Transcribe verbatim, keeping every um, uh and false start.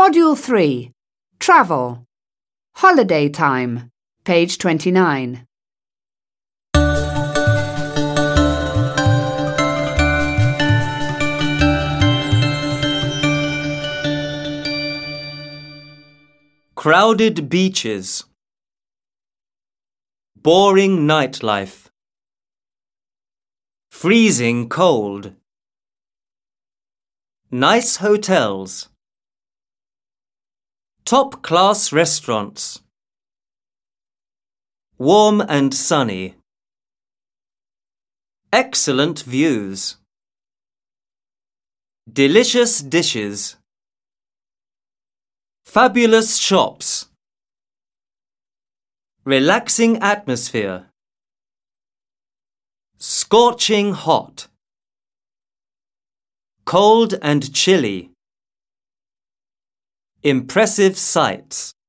Module three. Travel. Holiday time. Page twenty-nine. Crowded beaches. Boring nightlife. Freezing cold. Nice hotels. Top-class restaurants. Warm and sunny. Excellent views. Delicious dishes. Fabulous shops. Relaxing atmosphere. Scorching hot. Cold and chilly. Impressive sights.